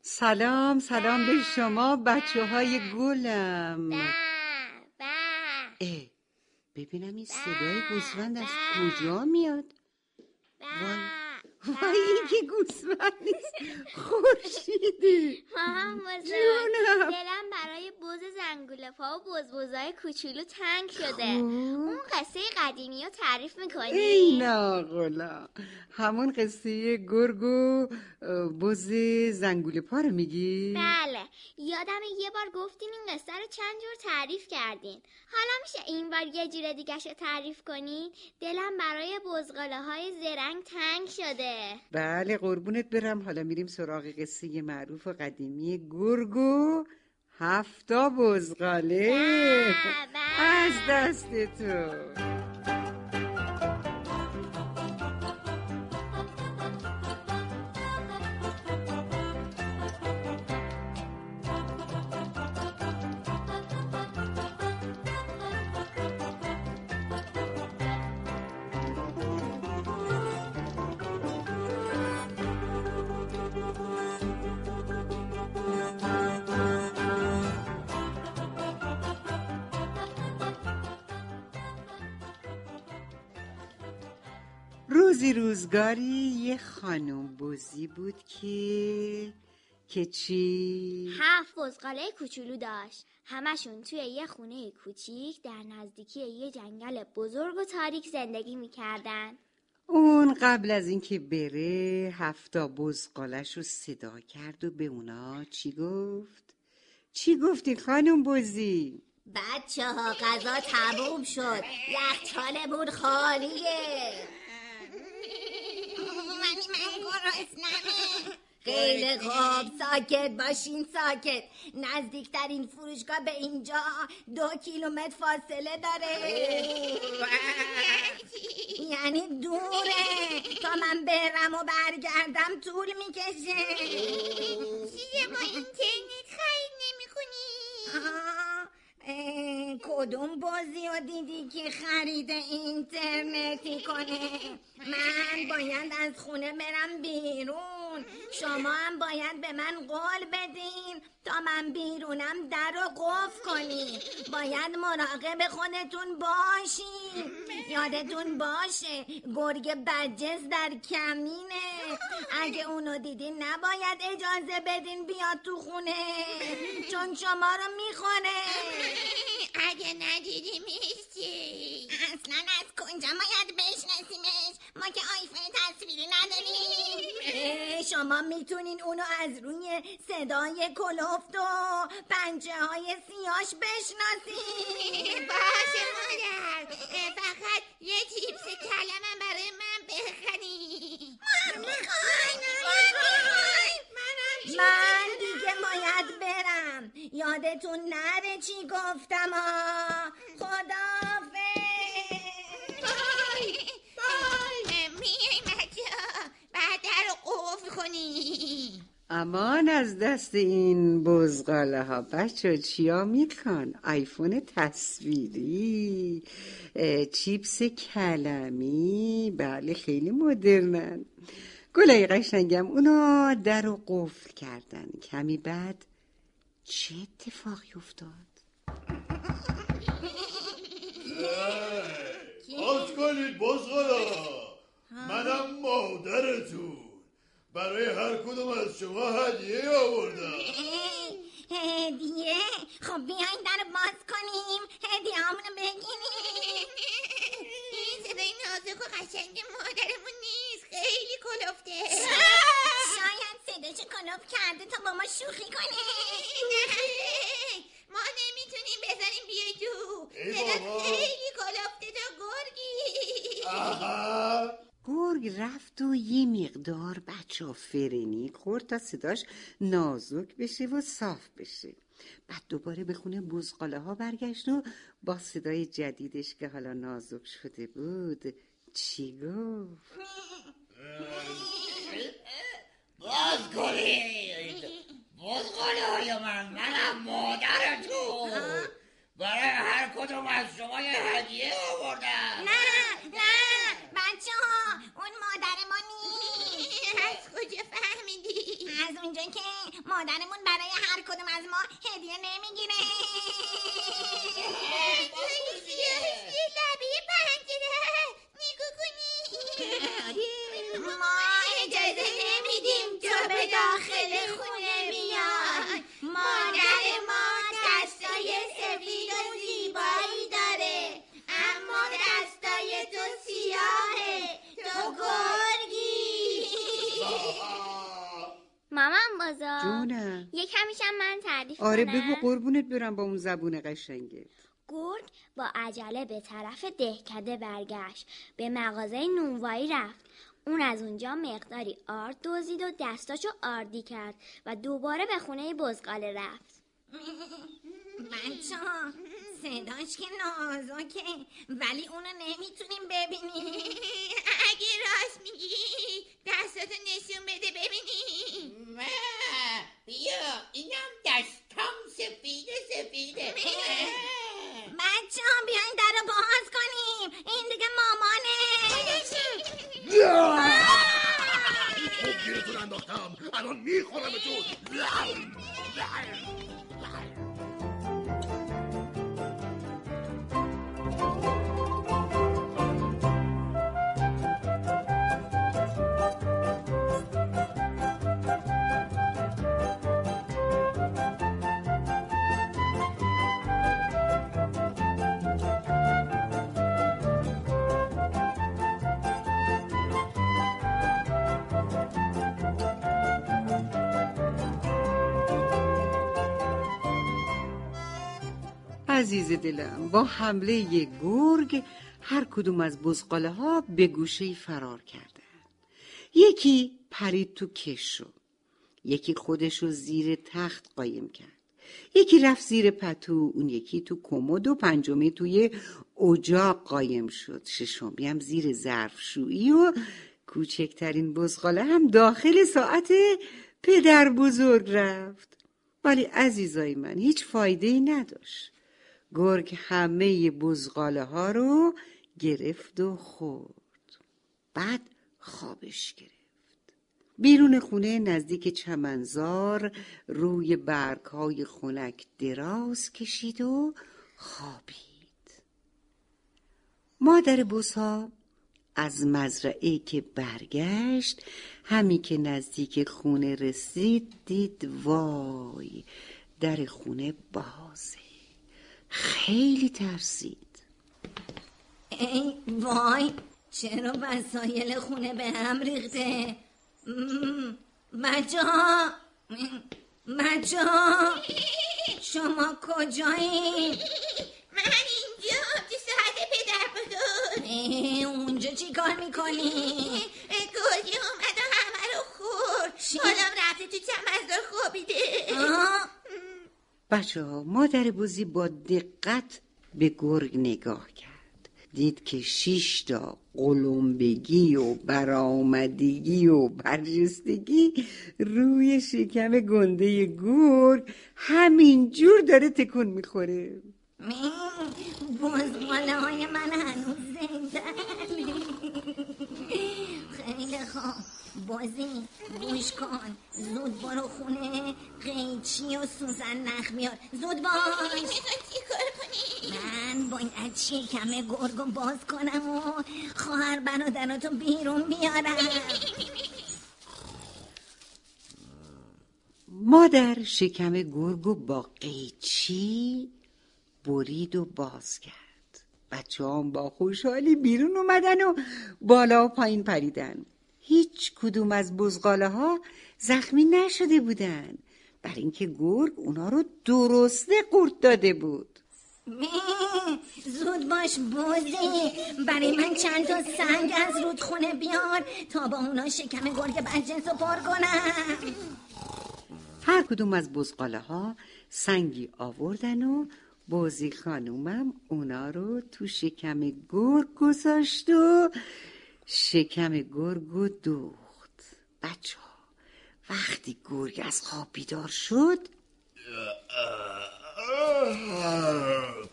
سلام به شما بچه های گلم. ببینم این صدای گوسفند از کجا میاد؟ وای این که گوسفند نیست، خورشیده. جونم دلم برای بز زنگوله پا و بزبزای کوچولو تنگ شده. اون قصه قدیمی رو تعریف میکنی؟ ای ناقلا، همون قصه گرگ و بز زنگوله پا رو میگی؟ بله، یادم یه بار گفتین این قصه رو چند جور تعریف کردین. حالا میشه این بار یه جور دیگه شو تعریف کنی؟ دلم برای بزغاله های زرنگ تنگ شده. بله قربونت برم. حالا میریم سراغ قصه معروف و قدیمی گرگ و 7 بزغاله از دست تو. روزی روزگاری یه خانم بزی بود که چی؟ 7 بزغاله کوچولو داشت. همشون توی یه خونه کوچیک در نزدیکی یه جنگل بزرگ و تاریک زندگی میکردن. اون قبل از اینکه بره 7 بزغالش رو صدا کرد و به اونا چی گفت؟ چی گفتی خانم بزی؟ بچه ها غذا تموم شد، یخچالمون خالیه. من گرسنمه. خیلی خوب، ساکت باشین، ساکت. نزدیکترین فروشگاه به اینجا 2 کیلومتر فاصله داره. یعنی دوره، تا من برم و برگردم طول میکشه. چیه با اینترنت خرید نمی‌کنی؟ کدوم بازی رو دیدی که خرید اینترنتی کنه؟ من باید از خونه برم بیرون، شما هم باید به من قول بدین تا من بیرونم در رو قفل کنین. باید مراقب خودتون باشین. یادتون باشه گرگ بدجنس در کمینه. اگه اونو دیدین نباید اجازه بدین بیاد تو خونه، چون شما رو میخوره. اگه ندیدیمش چی؟ اصلا از کجا باید بشناسیمش؟ ما که آیفون تصویری نداریم. شما میتونین اونو از روی صدای کلفت و پنجه های سیاش بشناسین. باشه مادر، فقط یه چیپس کلمم برای من بخریم. من دیگه باید برم، یادتون نره چی گفتم ها. خداحافظ. میای بچه‌ها، بعد در رو قفل کنی. امان از دست این بزغاله ها. بچه چیا میخوان؟ آیفون تصویری، چیپس کلمی، بله خیلی مدرنن. گلای قشنگم اونا در رو قفل کردن. کمی بعد چه اتفاقی افتاد؟ باز کنید بزغالا، منم مادرتون. برای هر کدوم از شما هدیه آوردم. هدیه؟ خب بیاین در باز کنیم، هدیه همونو بگیریم. این صدای نازک و قشنگ مادرمون نیست، خیلی کلفته. شاید صداشو کلوف کرده تا با ما شوخی کنه. ما نمیتونیم بزنیم بیای تو، صدا خیلی کلفته تا گرگی. گرگ رفت و یه مقدار بچه ها فرنی خورد تا صداش نازک بشه و صاف بشه. بعد دوباره به خونه بزغاله ها برگشت و با صدای جدیدش که حالا نازک شده بود چی گفت؟ باز کنید بزغاله های منم مادرتون. برای هر کدوم از شما یه هدیه آوردم. نه بچه ها، اون مادر ما نیست. از کجا فهمیدی؟ از اونجا که مادرمون برای هر کدوم از ما هدیه نمیگیره. لبه پنجره نگاه کنی. ما اجازه نمیدیم تو به داخل خونه بیای. مادر ما دستای سفید و زیبایی داره، اما دستای تو سیاهه. تو گرگی. مامان بازار جونم. یک همیشم من تعریف آره کنم. بگو قربونت برم با اون زبون قشنگت. گرگ با عجله به طرف دهکده برگشت. به مغازه نونوایی رفت. اون از اونجا مقداری آرد دزدید و دستاشو آردی کرد و دوباره به خونه بزغاله رفت. بچه‌ها صداش که نازکه ولی اونو نمیتونیم ببینیم. اگه راست میگی دستاتو نشون بده ببینیم. بیا اینم دستام سفیده. بچه‌ها بیاین درو باز کنیم، این دیگه مامانه. خب گیرتون انداختم، الان میخورمتون. عزیز دلم، با حمله یک گرگ هر کدوم از بزغاله ها به گوشه فرار کردن. یکی پرید تو کشو، یکی خودشو زیر تخت قایم کرد، یکی رفت زیر پتو، اون یکی تو کمد و پنجمی توی اجاق قایم شد، ششمی هم زیر ظرفشویی و کوچکترین بزغاله هم داخل ساعت پدر بزرگ رفت. ولی عزیزای من هیچ فایده‌ای نداشت. گرگ همه بزغاله ها رو گرفت و خورد. بعد خوابش گرفت. بیرون خونه نزدیک چمنزار روی برگ‌های خنک دراز کشید و خوابید. مادر بوسا از مزرعه که برگشت، همی که نزدیک خونه رسید دید وای در خونه بازه. خیلی ترسید. ای وای چرا وسایل خونه به هم ریخته. بچه ها شما کجایی؟ من اینجا تو ساعت پدر بزرگ. اونجا چی کار میکنی؟ گرگی اومد و همه رو خورد. حالا رفته تو چمنزار خوابیده. بچه ها، مادر بزی با دقت به گرگ نگاه کرد. دید که 6 تا قلمبگی و برآمدگی و برجستگی روی شکم گنده گرگ همینجور داره تکون میخوره. بزغاله های من هنوز زنده. خیلی خوب بازی گوش کن، زود برو خونه قیچی و سوزن نخ بیار. زود باش. چی کار کنی؟ من باید شکم گرگو باز کنم و خواهر برادراتو بیرون بیارم. مادر شکم گرگو با قیچی برید و باز کرد. بچه هم با خوشحالی بیرون اومدن و بالا و پایین پریدن. هیچ کدوم از بزغاله ها زخمی نشده بودن، بر اینکه گرگ اونا رو درسته قورت داده بود. زود باش بازی، برای من چند تا سنگ از رودخونه بیار تا با اونا شکم گرگ بدجنس رو پر کنم. هر کدوم از بزغاله ها سنگی آوردن و بازی خانومم اونا رو تو شکم گرگ گذاشت و شکم گرگو دوخت. بچه ها وقتی گرگ از خواب بیدار شد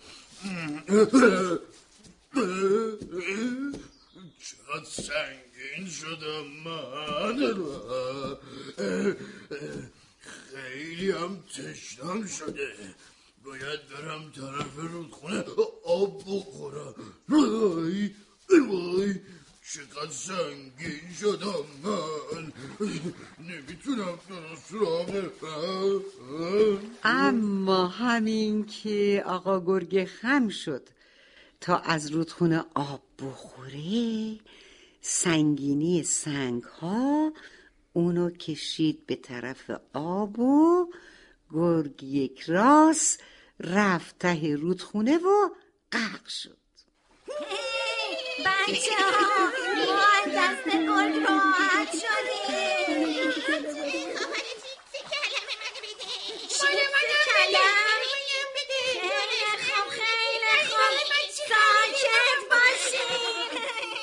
چقدر سنگین سنگین شدم من. خیلی هم تشنم شده. باید برم طرف رودخونه آب بخورم. وای چقدر سنگین شدم من. نمیتونم درست راه برم. اما همین که آقا گرگ خم شد تا از رودخونه آب بخوره، سنگینی سنگ ها اونو کشید به طرف آب و گرگ یک راست رفت ته رودخونه و غرق شد. بچه ها ما دست گل راحت شدیم. خیلی خوب ساکت باشین.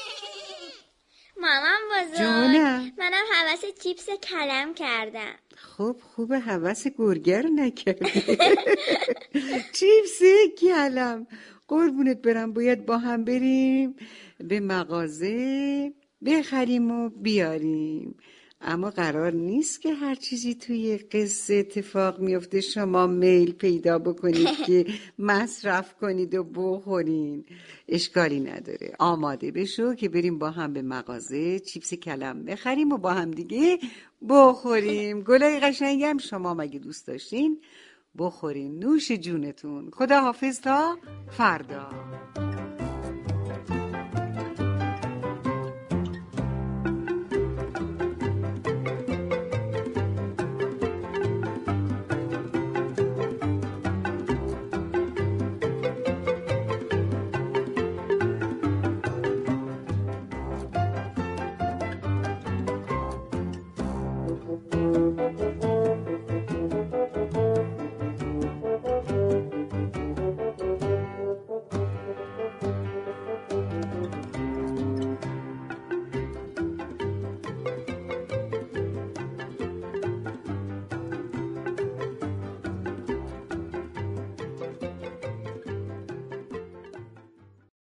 مامان بزرگ جانم. منم حوث چیپس کلم کردم. خب خوبه حوث گرگر نکردی. چیپس کلم قربونت برم، باید با هم بریم به مغازه بخریم و بیاریم. اما قرار نیست که هر چیزی توی قصه اتفاق میفته شما میل پیدا بکنید که مصرف کنید و بخورین. اشکالی نداره، آماده بشو که بریم با هم به مغازه چیپس کلم بخریم و با هم دیگه بخوریم. گلای قشنگم شما مگه دوست داشتین؟ بخورین، نوش جونتون. خدا حافظ تا فردا.